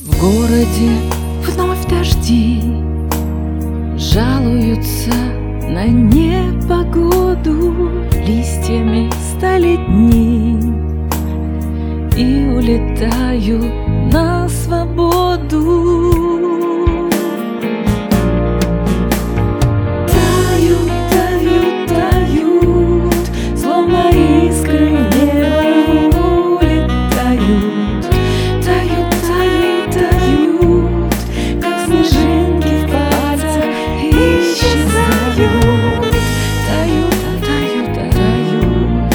В городе вновь дожди жалуются на непогоду. Листьями стали дни и улетаю на свободу. Тают, тают, тают, словно искры неба улетают. Тают, тают, тают, как снежинки в пальцах исчезают. Тают, тают, тают.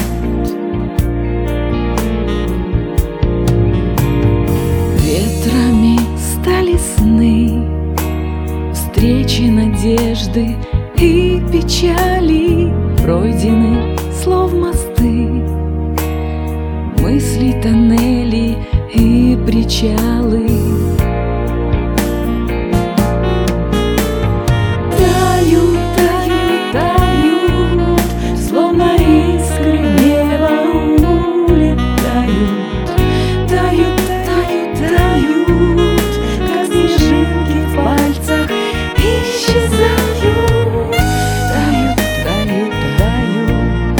Ветрами стали сны, встречи, надежды и печали пройдены, слов мосты, мысли, тоннели и причалы. Тают, тают, тают, словно искры неба улетают. Тают, тают, тают, как снежинки в пальцах исчезают. Тают, тают, тают.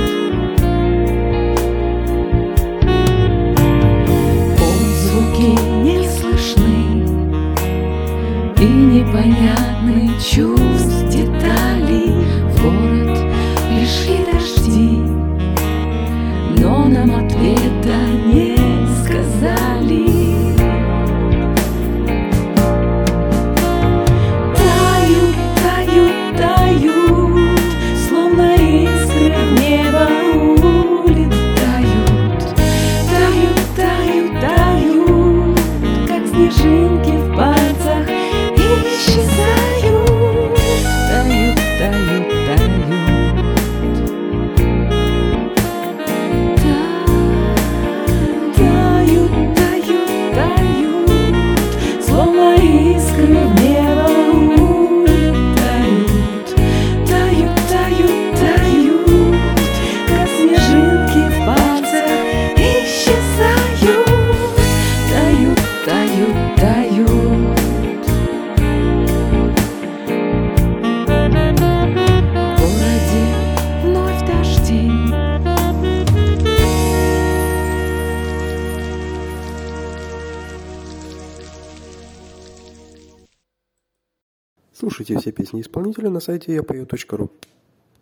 Отзвуки не слышны и непонятны чувств детали. В город пришли дожди, но нам ответа не сказали. Тают, тают, тают, словно искры в небо улетают. Тают, тают, тают, как снежинки в пальцах исчезают. Тают, тают, тают. Тают, тают, тают, словно искры в небо улетают. Тают, тают, тают, как снежинки в пальцах исчезают. Тают, тают, тают. В городе вновь дожди. Слушайте все песни исполнителя на сайте yapою.ru.